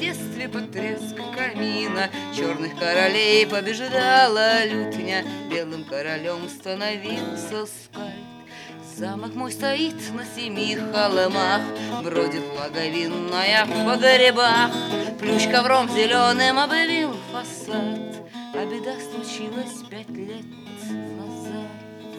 детстве под треск камина черных королей побеждала лютня, белым королем становился скальд. Замок мой стоит на 7 холмах, бродит благовинная в погребах. Плющ ковром зеленым обвил фасад, а беда случилась 5 лет назад.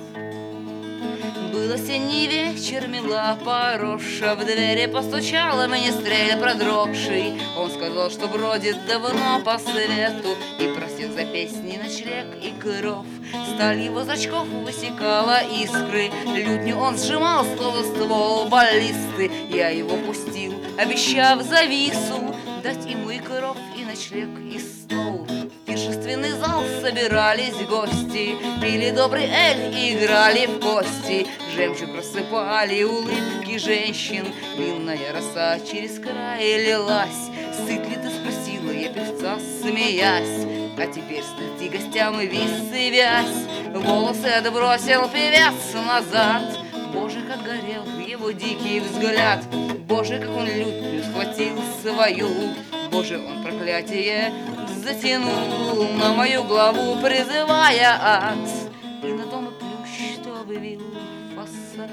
Был осенний вечер, мила Пороша, в двери постучала министрель продрогший. Он сказал, что бродит давно по свету и просил за песни, ночлег и кров. Сталь его зрачков высекала искры, лютню он сжимал, словно ствол баллисты. Я его пустил, обещав за вису дать ему и кров, и ночлег, и стол. В пиршественный зал собирались гости, пили добрый эль и играли в кости. Жемчуг рассыпали улыбки женщин, винная роса через край лилась. Сыт ли ты, спросила я певца, смеясь, а теперь стыд и гостям и вис и вязь. Волосы отбросил певец назад, Боже, как горел его дикий взгляд, Боже, как он лютню схватил свою, Боже, он проклятие затянул на мою главу, призывая ад. И на том и плющ, что обвил фасад.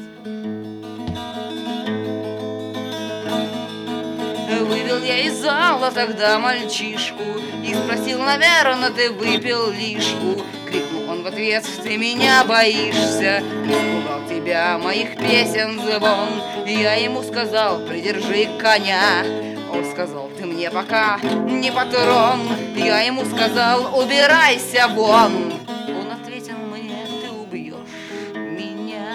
Вывел я из зала тогда мальчишку и спросил, наверное, ты выпил лишку. Крикнул он в ответ, ты меня боишься, испугал тебя моих песен звон. Я ему сказал, придержи коня. Он сказал, ты мне пока не патрон. Я ему сказал, убирайся вон. Он ответил мне, ты убьешь меня.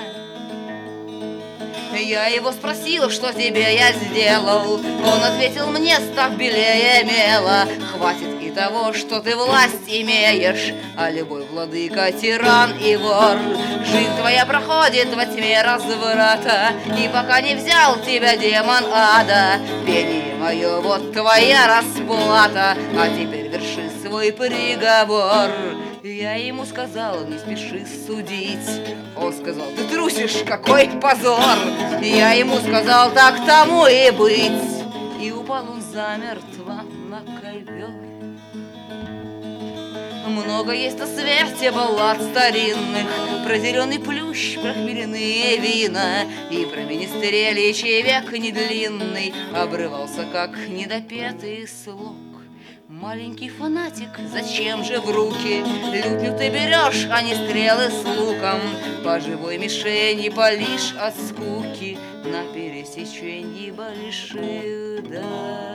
Я его спросил, что тебе я сделал. Он ответил мне, став белее мела, хватит и того, что ты власть имеешь, а любой владыка тиран и вор. Жизнь твоя проходит во тьме разврата, и пока не взял тебя демон ада. Пение мое, вот твоя расплата, а теперь верши свой приговор. Я ему сказал, не спеши судить. Он сказал, ты трусишь, какой позор. Я ему сказал, так тому и быть. И упал он замертво на ковер. Много есть на свете баллад старинных про зеленый плющ, про хмеляные вина и про министрели, чей век не длинный обрывался, как недопетый слог. Маленький фанатик, зачем же в руки лютню ты берешь, а не стрелы с луком? По живой мишени палишь от скуки на пересечении больших дорог.